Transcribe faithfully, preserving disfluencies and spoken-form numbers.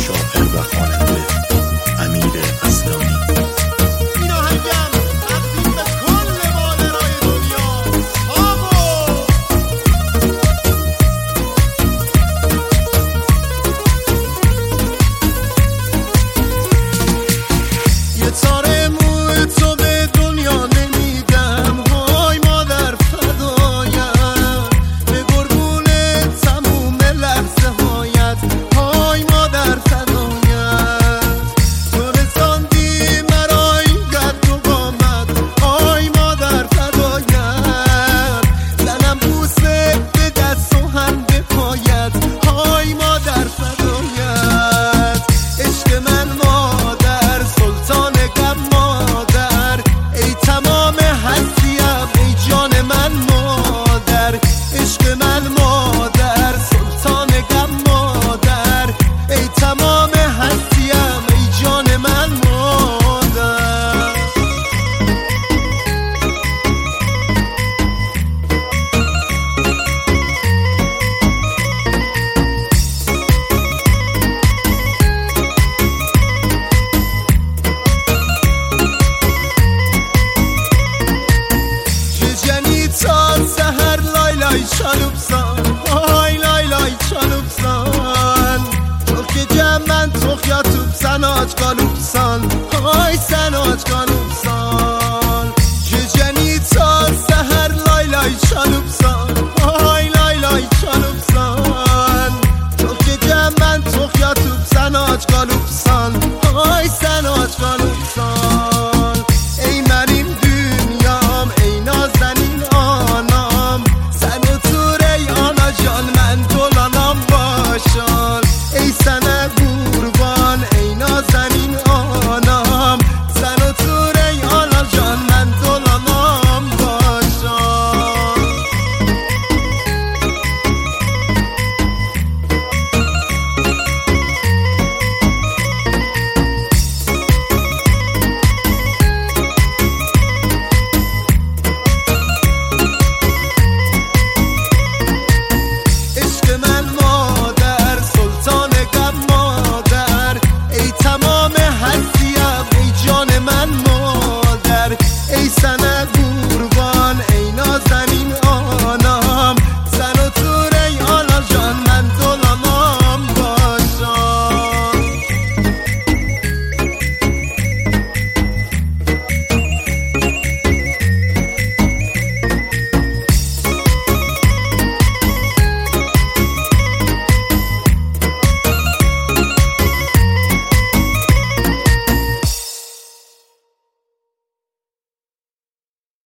شاعر و خواننده امیر اصلانی. این آهنگم تقدیم به کل مادرای دنیا. آقا یه تاره موی تو به دنیا نمیدم، های مادر فدایم، به قربون تموم لحظه هایت، های مادر فدایم. تو رساندی مرا این قد و قامت، های مادر فدایم. زنم بوسه به دست و هم به پایت، های مادر فدایم. عشق من مادر، سلطان غم مادر، ای تمام هستیم ای جان من مادر. عشق من مادر، سلطان غم مادر، ای تمام هستیم ای جان من مادر. جنی تا سهر لای لای چالوبسان، های لای لای چالوبسان. تو که جمن تو خیاتوب سن آج گالوبسان، های سن آج گالوبسان.